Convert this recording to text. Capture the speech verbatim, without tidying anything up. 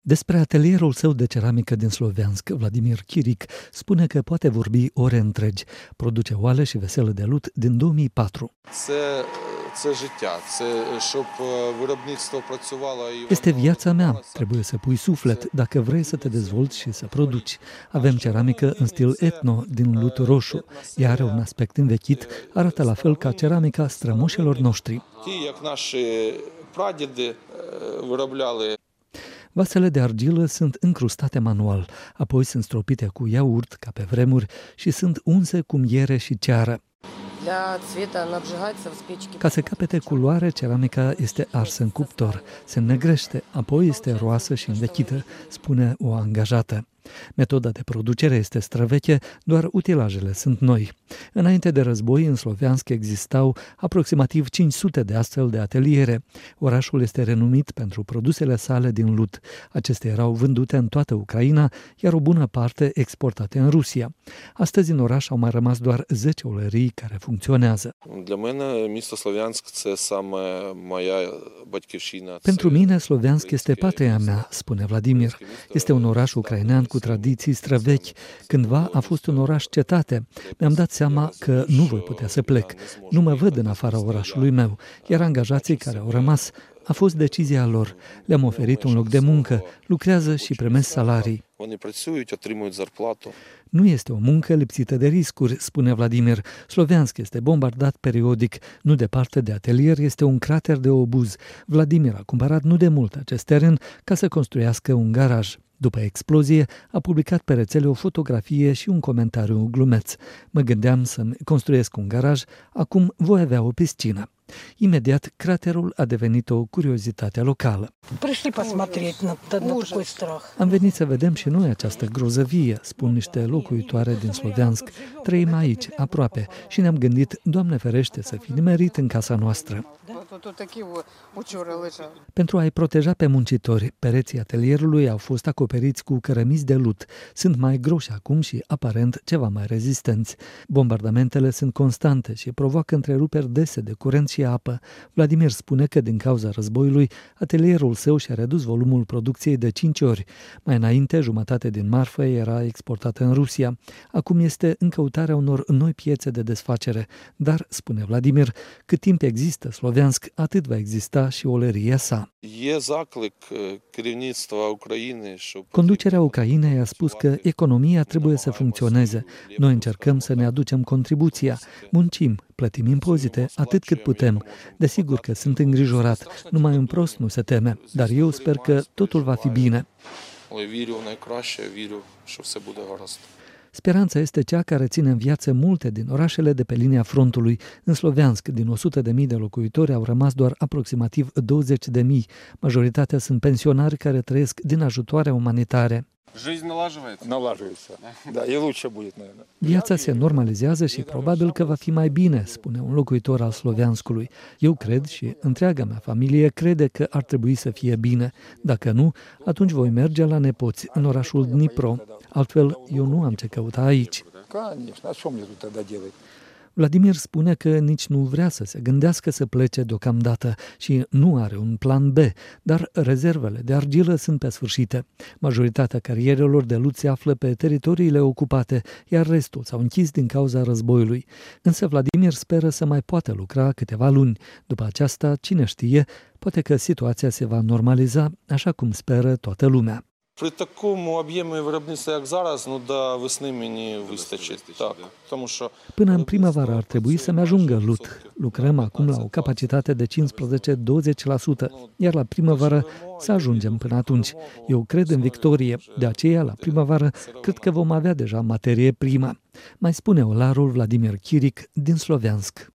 Despre atelierul său de ceramică din Sloviansk, Vladimir Chiric spune că poate vorbi ore întregi. Produce oale și veselă de lut din două mii patru. Este viața mea, trebuie să pui suflet dacă vrei să te dezvolți și să produci. Avem ceramică în stil etno, din lut roșu. Ea are un aspect învechit, arată la fel ca ceramica strămoșilor noștri. Vasele de argilă sunt încrustate manual, apoi sunt stropite cu iaurt, ca pe vremuri, și sunt unse cu miere și ceară. Ca să capete culoare, ceramica este arsă în cuptor, se înnegrește, apoi este roasă și învechită, spune o angajată. Metoda de producere este străveche, doar utilajele sunt noi. Înainte de război, în Sloviansk existau aproximativ cinci sute de astfel de ateliere. Orașul este renumit pentru produsele sale din lut. Acestea erau vândute în toată Ucraina, iar o bună parte exportate în Rusia. Astăzi în oraș au mai rămas doar zece olării care funcționează. Pentru mine, Sloviansk este patria mea, spune Vladimir. Este un oraș ucrainean cu tradiții străvechi. Cândva a fost un oraș cetate. Mi-am dat seama că nu voi putea să plec. Nu mă văd în afara orașului meu, iar angajații care au rămas, a fost decizia lor. Le-am oferit un loc de muncă, lucrează și primesc salarii. Nu este o muncă lipsită de riscuri, spune Vladimir. Sloviansk este bombardat periodic. Nu departe de atelier este un crater de obuz. Vladimir a cumpărat nu de mult acest teren ca să construiască un garaj. După explozie, a publicat pe rețele o fotografie și un comentariu glumeț. Mă gândeam să-mi construiesc un garaj, acum voi avea o piscină. Imediat, craterul a devenit o curiozitate locală. Am venit să vedem și noi această grozăvie, spun niște locuitoare din Sloviansk. Trăim aici, aproape, și ne-am gândit, Doamne ferește, să fi nimerit în casa noastră. Pentru a-i proteja pe muncitori, pereții atelierului au fost acoperiți cu cărămizi de lut. Sunt mai groși acum și, aparent, ceva mai rezistenți. Bombardamentele sunt constante și provoacă întreruperi dese de curent și apă. Vladimir spune că, din cauza războiului, atelierul său și-a redus volumul producției de cinci ori. Mai înainte, jumătate din marfă era exportată în Rusia. Acum este în căutarea unor noi piețe de desfacere. Dar, spune Vladimir, cât timp există Sloviansk, atât va exista și olăria sa. Conducerea Ucrainei a spus că economia trebuie să funcționeze. Noi încercăm să ne aducem contribuția. Muncim, plătim impozite atât cât putem. Desigur că sunt îngrijorat. Numai un prost nu se teme, dar eu sper că totul va fi bine. Speranța este cea care ține în viață multe din orașele de pe linia frontului. În Sloviansk, din o sută de mii de locuitori, au rămas doar aproximativ douăzeci de mii. Majoritatea sunt pensionari care trăiesc din ajutoare umanitare. Viața se normalizează și probabil că va fi mai bine, spune un locuitor al Slovianskului. Eu cred și întreaga mea familie crede că ar trebui să fie bine. Dacă nu, atunci voi merge la nepoți, în orașul Dnipro. Altfel, eu nu am ce căuta aici. Vladimir spune că nici nu vrea să se gândească să plece deocamdată și nu are un plan B, dar rezervele de argilă sunt pe sfârșite. Majoritatea carierelor de lut se află pe teritoriile ocupate, iar restul s-au închis din cauza războiului. Însă Vladimir speră să mai poată lucra câteva luni. După aceasta, cine știe, poate că situația se va normaliza, așa cum speră toată lumea. При такому об'ємі виробництва, як зараз, ну до весни мені вистачить. Так, тому що Până în primăvară ar trebui să-mi ajungă lut. Lucrăm acum la o capacitate de cincisprezece - douăzeci la sută, iar la primăvară să ajungem până atunci. Eu cred în victorie, de aceea la primăvară cred că vom avea deja materie primă. Mai spune olarul Vladimir Chiric din Sloviansk.